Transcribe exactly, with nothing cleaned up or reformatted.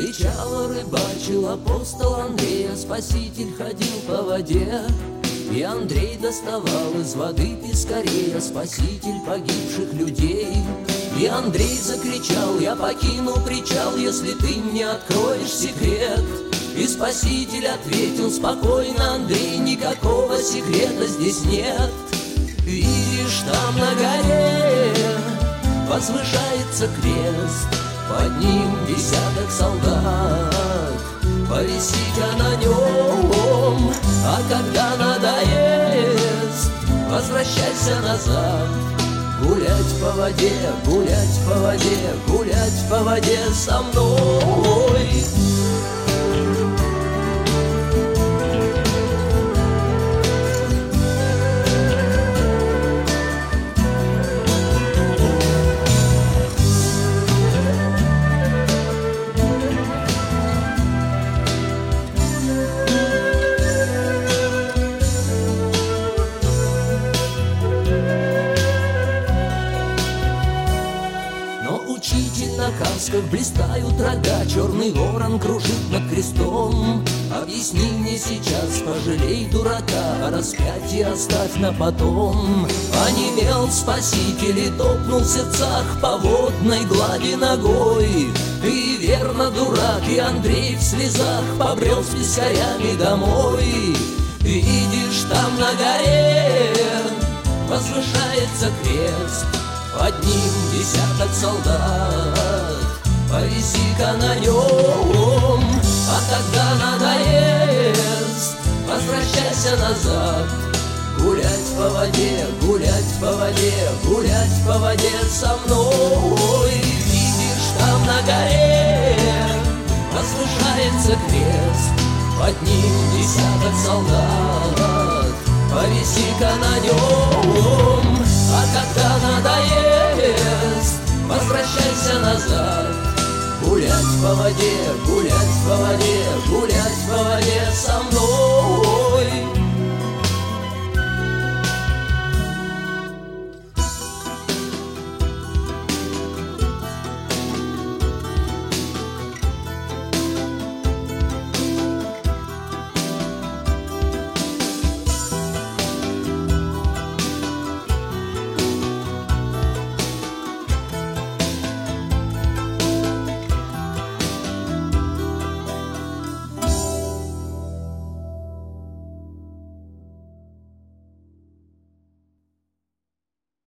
Причала рыбачил апостол Андрей, а Спаситель ходил по воде. И Андрей доставал из воды пескарей, а Спаситель погибших людей. И Андрей закричал: я покину причал, если ты мне откроешь секрет. И Спаситель ответил: спокойно, Андрей, никакого секрета здесь нет. Видишь, там на горе возвышается крест, под ним десяток солдат, повиси-ка на нем, а когда надоест, возвращайся назад. Гулять по воде, гулять по воде, гулять по воде со мной. На касках блистают рога, черный ворон кружит над крестом. Объясни мне сейчас, пожалей дурака, а распятие оставь на потом. Онемел Спаситель и топнул в сердцах по водной глади ногой. И верно, дурак, и Андрей в слезах побрел с пескарями домой. Видишь, там на горе возвышается крест, под ним десяток солдат, повиси-ка на нем, а когда надоест, возвращайся назад. Гулять по воде, гулять по воде, гулять по воде со мной. Видишь, там на горе возвышается крест, под ним десяток солдат, повиси-ка на нем, а когда надоест, возвращайся назад. Гулять по воде, гулять по воде, гулять по воде со мной.